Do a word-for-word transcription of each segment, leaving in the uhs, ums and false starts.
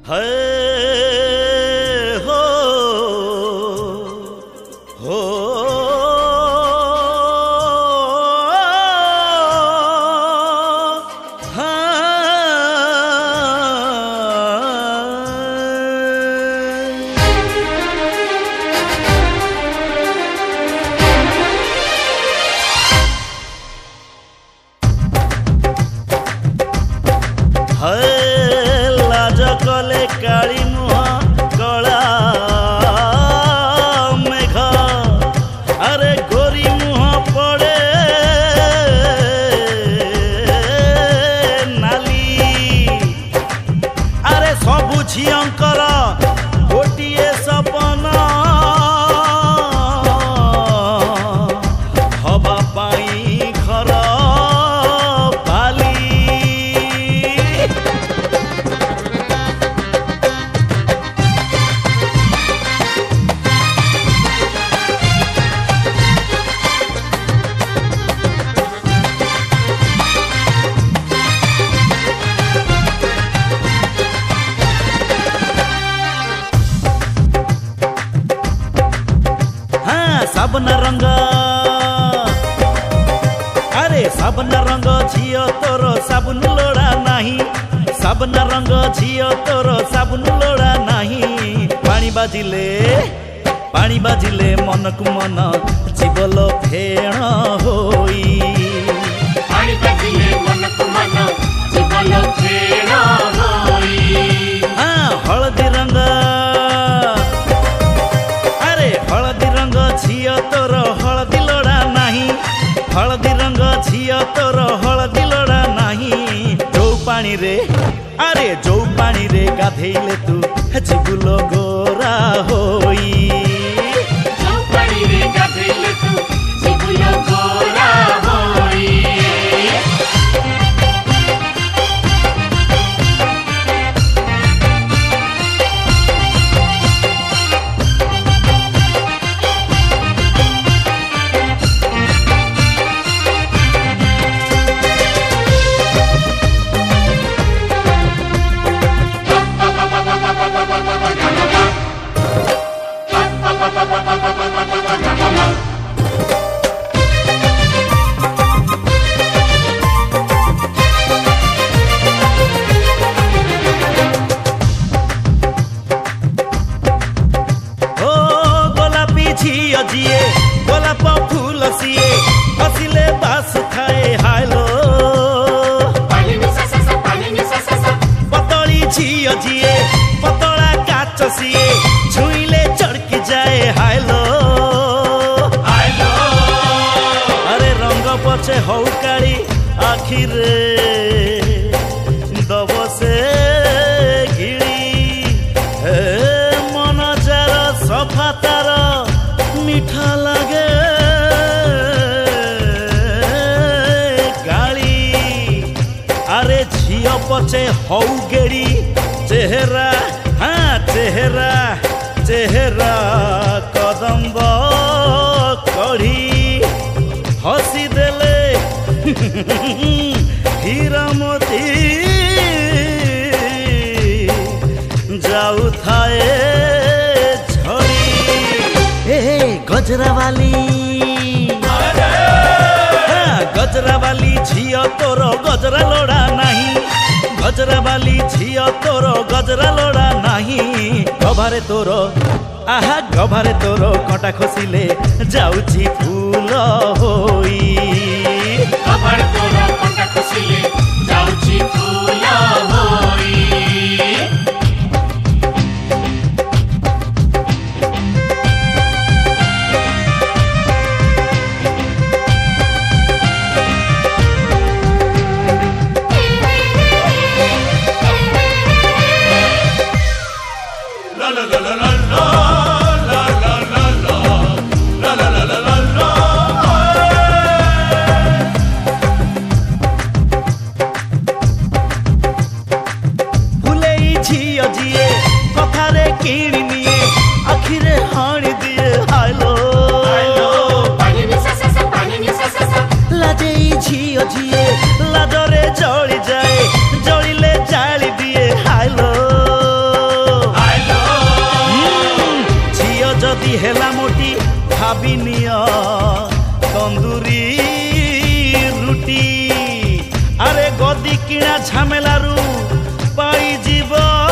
है हो हो लाज कले काली मुह कला मेघ अरे गोरी मुह पड़े नाली अरे सबु झियंकर गोटिए सपन हवा पाई घर साबन रंग अरे साबन रंग झियो तोर साबुन लोड़ा नहीं साबन रंग झियो तोर साबुन लोड़ा नहीं पानी बाजिले पानी बाजिले मन को मन जीवल फेण होई पानी बाजिले मन को मन जीवल फेण होई हाँ हलदी रंग झियो तोर हलदी लोड़ा नहीं हलदी रंग झियो तोर हलदी लोड़ा नहीं जो पानी रे अरे जो पानी रे गाधेइले तू जीवल गोरा होई जो पानी रे गाधेइले तू जीवल गोरा होई जिए गोलाप फूल सिए हसिले बास खाए हालो पतली झियो जिए पतला काच सिए छुईले चढ़की जाए हालो अरे रंग पछे हौ काली आखिरे दब से घिड़ी मन जार सफा तार मीठा लगे गाली अरे झियो पछे हौ गेड़ी चेहरा हाँ चेहरा चेहरा कदम्ब कढ़ी हसी देले हीरा मोती जाऊ थाए गजरा वाली हाँ गजरा वाली झियो तोर गजरा लोड़ा नहीं गजरा वाली झियो तोर गजरा लोड़ा नहीं गभारे तोर आहा गभारे तोर कटा खसिले जाउची फूल होई गभारे तोर कटा खसिले जाउची फूल होई हेला मोटी भाभी निया तंदूरी रुटी अरे गदी किणा झमेलारू पाई जीव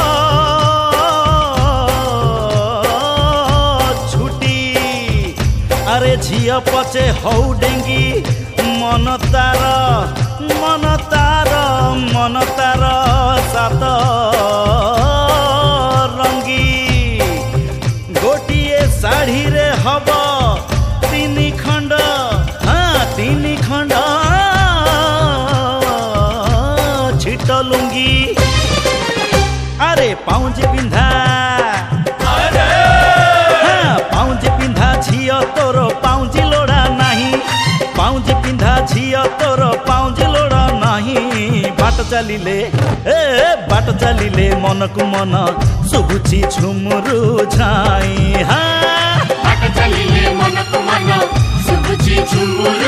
छुटी अरे झिया पचे हौ डेंगी मन तार मन तार मन तार सात रंगी गोटिए शाढ़ी रे हब तीन खंड हाँ तीन खंड छिट लुंगी अरे पाउज पिंधा हाँ पाउज पिंधा झियो तोर पाउज लोड़ा नहीं पाउज पिंधा झियो तोर पाउज लोड़ा नहीं बाट चलिले ए बाट चलिले मन को मन सुबुची झुमुरु झाई हाँ बाट चलिले मन को मन सुबुची झुमुरु